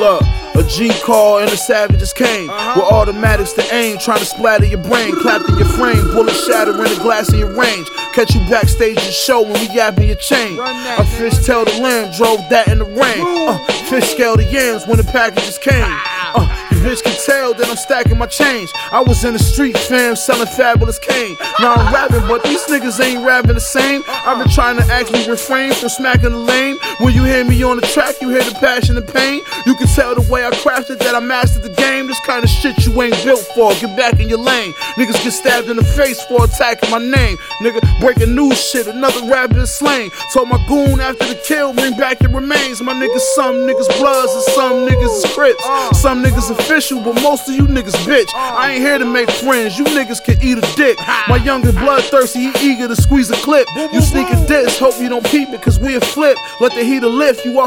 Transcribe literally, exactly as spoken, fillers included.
Look, a G call and the savages came uh-huh. with automatics to aim, trying to splatter your brain, clapped in your frame, bullet shattering the glass in your range. Catch you backstage at show when we yapping your chain. A fish tail the lamb, drove that in the rain. Uh, fish scale the yams when the packages came. Uh, you bitch can tell that I'm stacking my change. I was in the street, fam, selling fabulous cane. Now I'm rapping, but these niggas ain't rapping the same. I've been trying to actually refrain from smacking the lane. When you hear me on the track, you hear the passion and pain. You can tell the way I crafted that I mastered the game. This kind of shit you ain't built for. Get back in your lane. Niggas get stabbed in the face for attacking my name. Nigga, breaking news shit, another rapper is slain. Told my goon after the kill, bring back your remains. My niggas, some niggas bloods and some niggas is crips. Some niggas official, but most of you niggas bitch. I ain't here to make friends, you niggas can eat a dick. My younger bloodthirsty, he eager to squeeze a clip. You sneak a diss, hope you don't peep it, cause we a flip. Let the heater lift, you